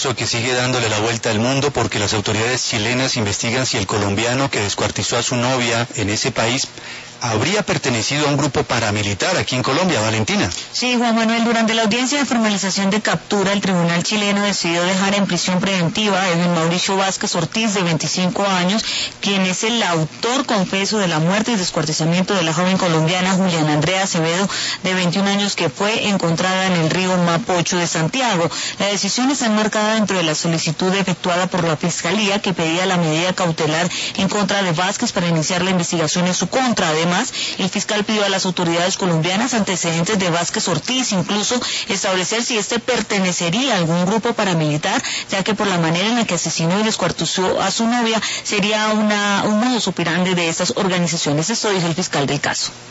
caso que sigue dándole la vuelta al mundo porque las autoridades chilenas investigan si el colombiano que descuartizó a su novia en ese país habría pertenecido a un grupo paramilitar aquí en Colombia. Valentina. Sí, Juan Manuel, durante la audiencia de formalización de captura, el tribunal chileno decidió dejar en prisión preventiva a Edwin Mauricio Vázquez Ortiz, de 25 años, quien es el autor confeso de la muerte y descuartizamiento de la joven colombiana Juliana Andrea Acevedo, de 21 años, que fue encontrada en el río Mapocho de Santiago. La decisión está enmarcada dentro de la solicitud efectuada por la Fiscalía, que pedía la medida cautelar en contra de Vázquez para iniciar la investigación en su contra. Además, el fiscal pidió a las autoridades colombianas antecedentes de Vázquez Ortiz, incluso establecer si éste pertenecería a algún grupo paramilitar, ya que por la manera en la que asesinó y descuartizó a su novia sería un modus operandi de estas organizaciones. Esto dijo el fiscal del caso.